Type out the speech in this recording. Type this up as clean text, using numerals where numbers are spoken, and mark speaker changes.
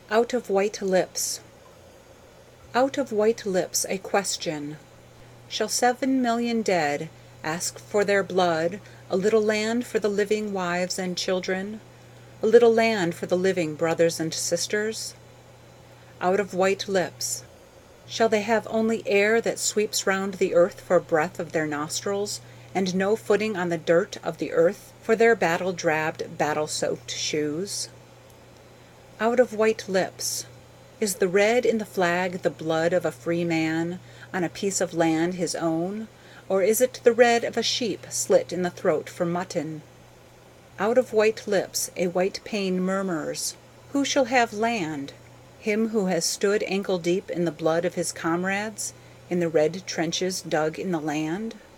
Speaker 1: Out of White Lips. Out of white lips a question. Shall 7,000,000 dead ask for their blood a little land for the living wives and children, a little land for the living brothers and sisters? Out of white lips. Shall they have only air that sweeps round the earth for breath of their nostrils, and no footing on the dirt of the earth for their battle-drabbed, battle-soaked shoes? Out of white lips. Is the red in the flag the blood of a free man on a piece of land his own, or is it the red of a sheep slit in the throat for mutton? Out of white lips a white pain murmurs. Who shall have land? Him who has stood ankle deep in the blood of his comrades, in the red trenches dug in the land?